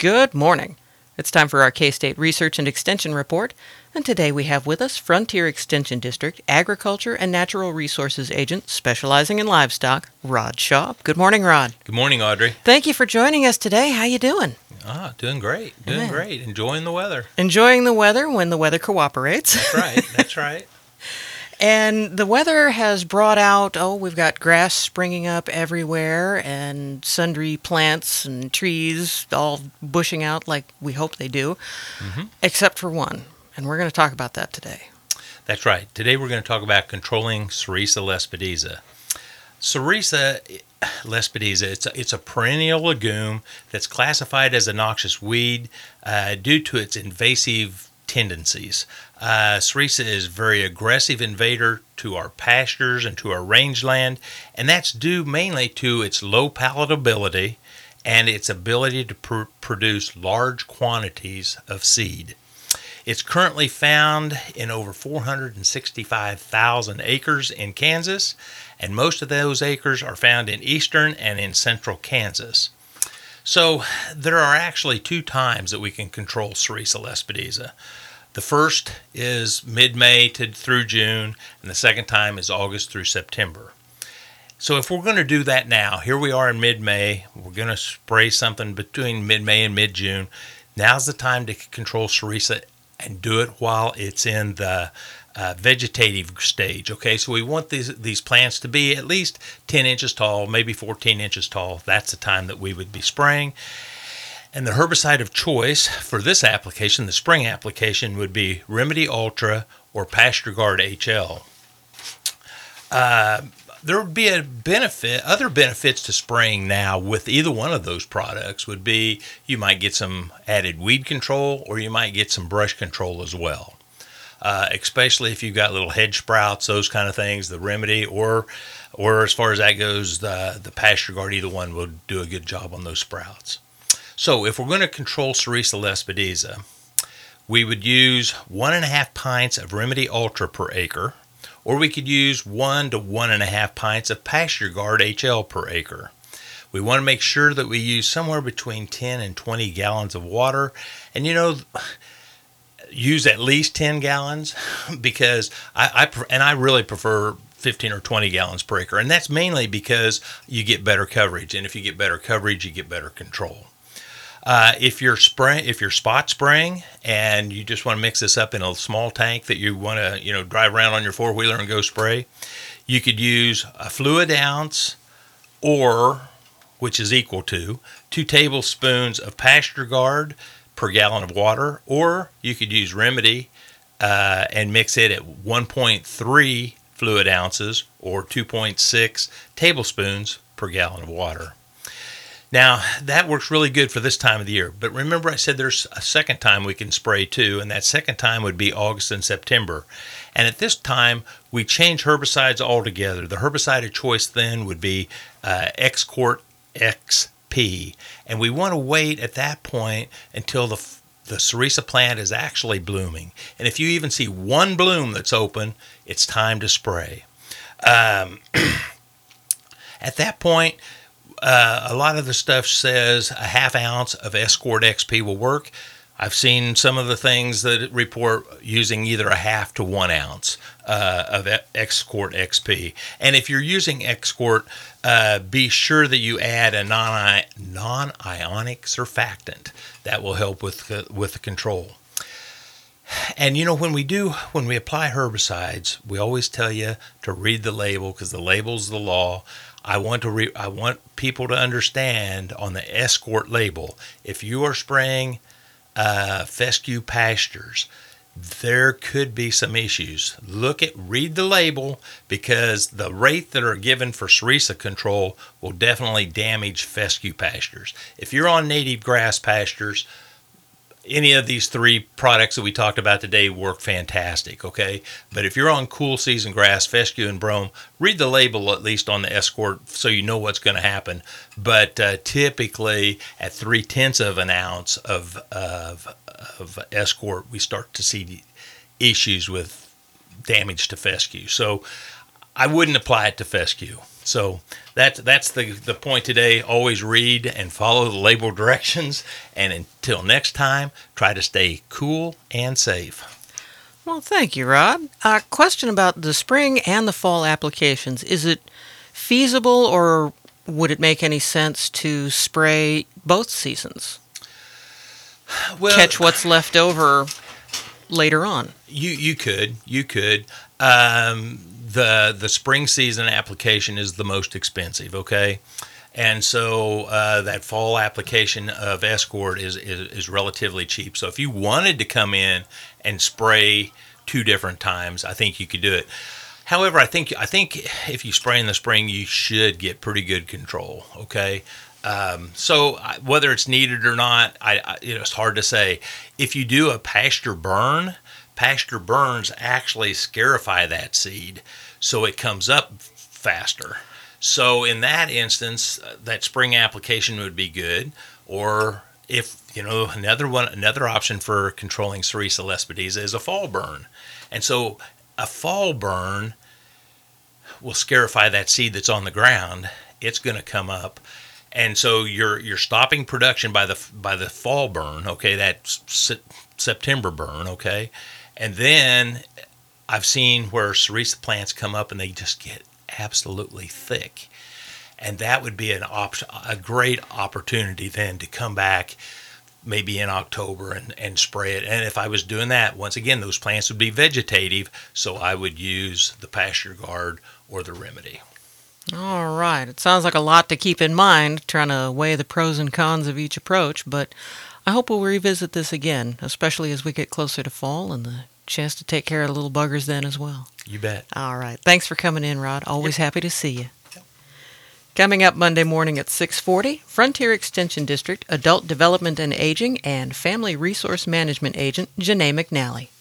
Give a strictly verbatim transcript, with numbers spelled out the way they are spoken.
Good morning. It's time for our K-State Research and Extension Report, and today we have with us Frontier Extension District Agriculture and Natural Resources Agent specializing in livestock, Rod Shaw. Good morning, Rod. Good morning, Audrey. Thank you for joining us today. How you doing? Ah, doing great. Doing Yeah. great. Enjoying the weather. Enjoying the weather when the weather cooperates. That's right. That's right. And the weather has brought out, oh, we've got grass springing up everywhere and sundry plants and trees all bushing out like we hope they do, Mm-hmm. except for one. And we're going to talk about that today. That's right. Today we're going to talk about controlling Sericea lespedeza. Sericea lespedeza, it's a, it's a perennial legume that's classified as a noxious weed uh, due to its invasive tendencies. Uh, Sericea is a very aggressive invader to our pastures and to our rangeland, and that's due mainly to its low palatability and its ability to pr- produce large quantities of seed. It's currently found in over four hundred sixty-five thousand acres in Kansas, and most of those acres are found in eastern and in central Kansas. So there are actually two times that we can control Sericea lespedeza. The first is mid-May to through June, and the second time is August through September. So if we're going to do that now, here we are in mid-May, we're going to spray something between mid-May and mid-June. Now's the time to control Sericea and do it while it's in the uh, vegetative stage. Okay, so we want these these plants to be at least ten inches tall, maybe fourteen inches tall. That's the time that we would be spraying. And the herbicide of choice for this application, the spring application, would be Remedy Ultra or Pasture Guard H L. Uh, there would be a benefit, other benefits to spraying now with either one of those products would be you might get some added weed control or you might get some brush control as well. Uh, especially if you've got little hedge sprouts, those kind of things, the Remedy or or as far as that goes, the, the Pasture Guard, either one will do a good job on those sprouts. So if we're going to control Sericea lespedeza, we would use one and a half pints of Remedy Ultra per acre, or we could use one to one and a half pints of Pasture Guard H L per acre. We want to make sure that we use somewhere between ten and twenty gallons of water, and you know, use at least ten gallons because I, I and I really prefer fifteen or twenty gallons per acre, and that's mainly because you get better coverage, and if you get better coverage, you get better control. Uh, if you're spray, if you're spot spraying and you just want to mix this up in a small tank that you want to, you know, drive around on your four wheeler and go spray, you could use a fluid ounce, or which is equal to two tablespoons of Pasture Guard per gallon of water, or you could use Remedy uh, and mix it at one point three fluid ounces or two point six tablespoons per gallon of water. Now, that works really good for this time of the year, but remember I said there's a second time we can spray too, and that second time would be August and September. And at this time, we change herbicides altogether. The herbicide of choice then would be uh, X-Cort X P, and we want to wait at that point until the the Sericea plant is actually blooming. And if you even see one bloom that's open, it's time to spray. Um, at that point, Uh, a lot of the stuff says a half ounce of X-Cort X P will work. I've seen some of the things that report using either a half to one ounce uh, of X-Cort X P. And if you're using X-Cort, uh, be sure that you add a non non-ionic surfactant. That will help with uh, with the control. And you know, when we do, when we apply herbicides, we always tell you to read the label because the label's the law. I want to re- I want people to understand on the X-Cort label, if you are spraying uh, fescue pastures, there could be some issues. Look at, read the label, because the rate that are given for Sericea control will definitely damage fescue pastures. If you're on native grass pastures, any of these three products that we talked about today work fantastic, okay? But if you're on cool season grass, fescue and brome, read the label at least on the X-Cort so you know what's going to happen. But uh, typically at three-tenths of an ounce of, of, of X-Cort, we start to see issues with damage to fescue. So I wouldn't apply it to fescue. So that's that's the the point today. Always read and follow the label directions. And until next time, try to stay cool and safe. Well, thank you, Rod. A question about the spring and the fall applications. Is it feasible or would it make any sense to spray both seasons? Well, Catch what's left over later on. You you could you could um, the the spring season application is the most expensive. Okay, and so uh, that fall application of Escort is, is is relatively cheap. So if you wanted to come in and spray two different times, I think you could do it. However, I think I think if you spray in the spring, you should get pretty good control. Okay. Um, so I- whether it's needed or not, I, I you know it's hard to say. If you do a pasture burn, pasture burns actually scarify that seed, so it comes up faster. So in that instance, uh, that spring application would be good. Or if you know another one, another option for controlling Sericea lespedeza is a fall burn, and so a fall burn will scarify that seed that's on the ground. It's going to come up. And so you're you're stopping production by the by the fall burn, okay, that s- September burn, okay, and then I've seen where Sericea plants come up and they just get absolutely thick, and that would be an op- a great opportunity then to come back maybe in October and, and spray it. And if I was doing that, once again, those plants would be vegetative, so I would use the Pasture Guard or the Remedy. All right. It sounds like a lot to keep in mind, trying to weigh the pros and cons of each approach, but I hope we'll revisit this again, especially as we get closer to fall and the chance to take care of the little buggers then as well. You bet. All right. Thanks for coming in, Rod. Always Yep. happy to see you. Coming up Monday morning at six forty, Frontier Extension District Adult Development and Aging and Family Resource Management Agent Janae McNally.